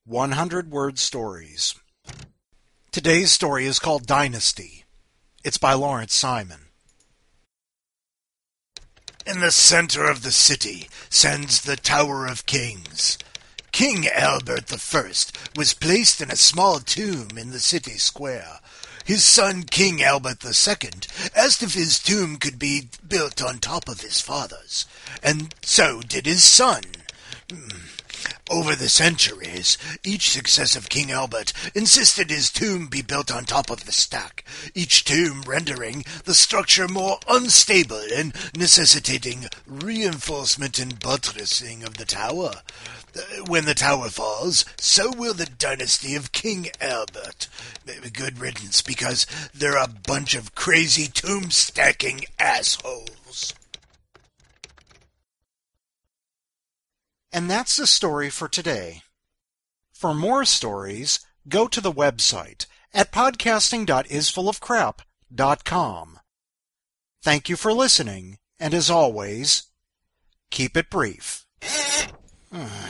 100-word stories. Today's story is called Dynasty. It's by Lawrence Simon. In the center of the city stands the Tower of Kings. King Albert I was placed in a small tomb in the city square. His son, King Albert II, asked if his tomb could be built on top of his father's, and so did his son. Over the centuries, each successive King Albert insisted his tomb be built on top of the stack, each tomb rendering the structure more unstable and necessitating reinforcement and buttressing of the tower. When the tower falls, so will the dynasty of King Albert. Good riddance, because they're a bunch of crazy tomb-stacking assholes. And that's the story for today. For more stories, go to the website at podcasting.isfullofcrap.com. Thank you for listening, and as always, keep it brief.